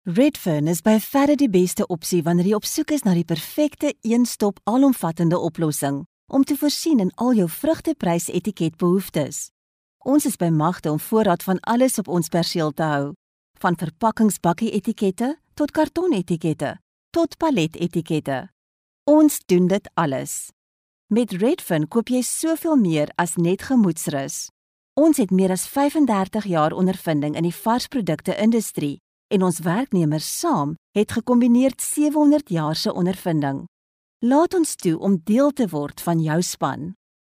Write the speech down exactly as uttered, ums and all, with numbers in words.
Redfern is by verre die beste opsie wanneer jy op soek is na die perfekte een-stop alomvattende oplossing om te voorsien in al jou vrugteprys-etiketbehoeftes. Ons is by magte om voorraad van alles op ons perseel te hou, van verpakkingsbakkie-etikette tot karton-etikette, tot palet-etikette. Ons doen dit alles. Met Redfern koop jy soveel meer as net gemoedsrus. Ons het meer as vyfendertig jaar ondervinding in die varsprodukte-industrie en ons werknemers saam het gekombineerd sewehonderd jaar se ondervinding. Laat ons toe om deel te word van jou span.